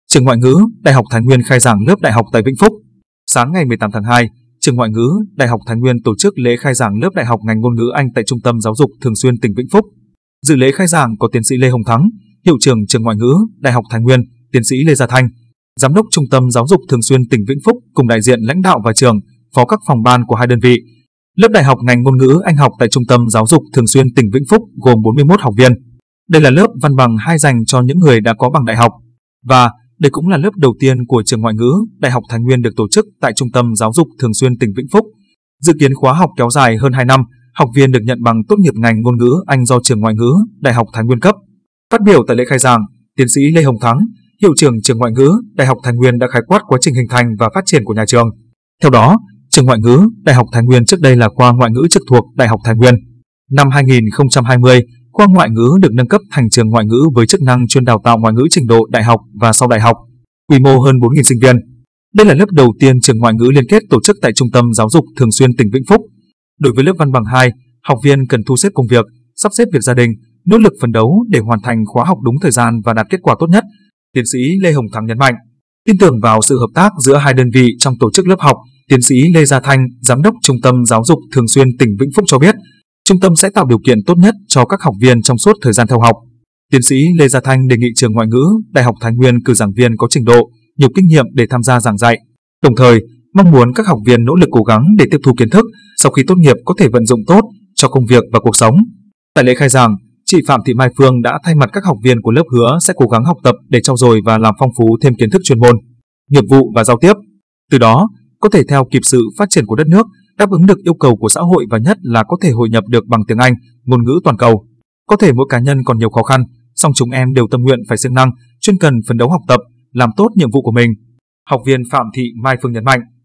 Trường Ngoại ngữ Đại học Thái Nguyên khai giảng lớp đại học tại Vĩnh Phúc. Sáng ngày 18 tháng 2, Trường Ngoại ngữ Đại học Thái Nguyên tổ chức lễ khai giảng lớp đại học ngành ngôn ngữ Anh tại Trung tâm Giáo dục Thường xuyên tỉnh Vĩnh Phúc. Dự lễ khai giảng có tiến sĩ Lê Hồng Thắng, Hiệu trưởng Trường Ngoại ngữ Đại học Thái Nguyên, tiến sĩ Lê Gia Thanh, Giám đốc Trung tâm Giáo dục Thường xuyên tỉnh Vĩnh Phúc cùng đại diện lãnh đạo và trường, phó các phòng ban của hai đơn vị. Lớp đại học ngành ngôn ngữ Anh học tại Trung tâm Giáo dục Thường xuyên tỉnh Vĩnh Phúc gồm 41 học viên. Đây là lớp văn bằng 2 dành cho những người đã có bằng đại học. Và đây cũng là lớp đầu tiên của Trường Ngoại ngữ Đại học Thái Nguyên được tổ chức tại Trung tâm Giáo dục Thường xuyên tỉnh Vĩnh Phúc. Dự kiến khóa học kéo dài hơn 2 năm, học viên được nhận bằng tốt nghiệp ngành ngôn ngữ Anh do Trường Ngoại ngữ Đại học Thái Nguyên cấp. Phát biểu tại lễ khai giảng, tiến sĩ Lê Hồng Thắng, Hiệu trưởng Trường Ngoại ngữ Đại học Thái Nguyên đã khái quát quá trình hình thành và phát triển của nhà trường. Theo đó, Trường Ngoại ngữ Đại học Thái Nguyên trước đây là khoa ngoại ngữ trực thuộc Đại học Thái Nguyên. Năm 2020, khoa ngoại ngữ được nâng cấp thành trường ngoại ngữ với chức năng chuyên đào tạo ngoại ngữ trình độ đại học và sau đại học, quy mô hơn 4.000 sinh viên. Đây là lớp đầu tiên trường ngoại ngữ liên kết tổ chức tại Trung tâm Giáo dục Thường xuyên tỉnh Vĩnh Phúc. Đối với lớp văn bằng 2, học viên cần thu xếp công việc, sắp xếp việc gia đình, nỗ lực phấn đấu để hoàn thành khóa học đúng thời gian và đạt kết quả tốt nhất. Tiến sĩ Lê Hồng Thắng nhấn mạnh, tin tưởng vào sự hợp tác giữa hai đơn vị trong tổ chức lớp học. Tiến sĩ Lê Gia Thanh, Giám đốc Trung tâm Giáo dục Thường xuyên tỉnh Vĩnh Phúc cho biết, trung tâm sẽ tạo điều kiện tốt nhất cho các học viên trong suốt thời gian theo học. Tiến sĩ Lê Gia Thanh đề nghị Trường Ngoại ngữ Đại học Thái Nguyên cử giảng viên có trình độ, nhiều kinh nghiệm để tham gia giảng dạy. Đồng thời, mong muốn các học viên nỗ lực cố gắng để tiếp thu kiến thức, sau khi tốt nghiệp có thể vận dụng tốt cho công việc và cuộc sống. Tại lễ khai giảng, chị Phạm Thị Mai Phương đã thay mặt các học viên của lớp hứa sẽ cố gắng học tập để trau dồi và làm phong phú thêm kiến thức chuyên môn, nghiệp vụ và giao tiếp. Từ đó, có thể theo kịp sự phát triển của đất nước, đáp ứng được yêu cầu của xã hội và nhất là có thể hội nhập được bằng tiếng Anh, ngôn ngữ toàn cầu. Có thể mỗi cá nhân còn nhiều khó khăn, song chúng em đều tâm nguyện phải siêng năng, chuyên cần phấn đấu học tập, làm tốt nhiệm vụ của mình. Học viên Phạm Thị Mai Phương nhấn mạnh.